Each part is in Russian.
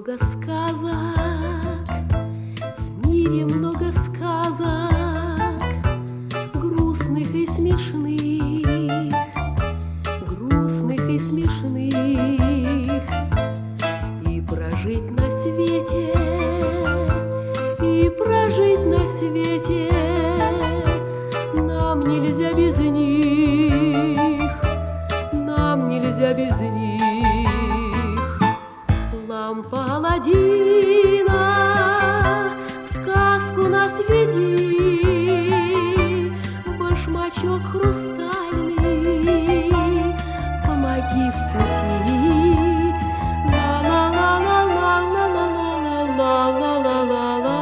много сказок, в мире много сказок, грустных и смешных, грустных и смешных. И прожить на свете, и прожить на свете нам нельзя без них, нам нельзя без них. Лампа Аладдина, в сказку нас веди, башмачок хрустальный, помоги в пути. Ла-ла-ла-ла-ла-ла-ла-ла-ла-ла-ла.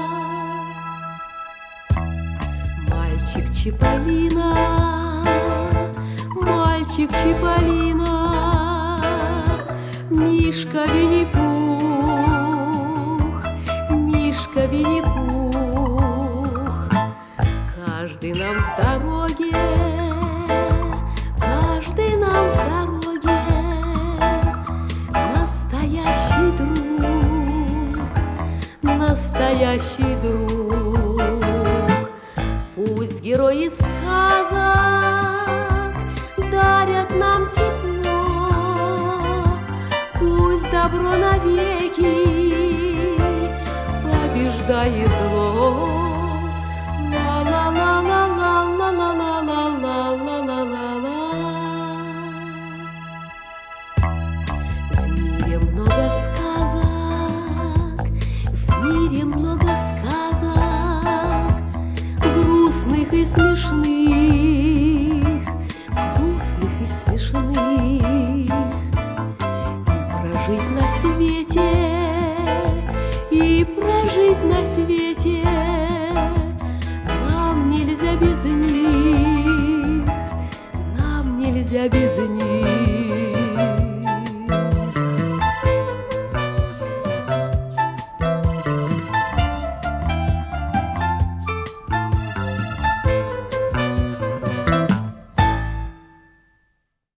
Мальчик Чиполлино, мальчик Чиполлино, Мишка Винни-Пух, Мишка Винни-Пух. Каждый нам в дороге, каждый нам в дороге настоящий друг, настоящий друг. Пусть герои сказок дарят нам тепло, пусть добро навеки побеждает зло. Ла-ла-ла-ла-ла-ла-ла-ла-ла-ла-ла-ла. В мире много сказок, в мире много сказок, грустных и смешных, грустных и смешных. Прожить на свете, и прожить на свете нам нельзя без них, нам нельзя без них.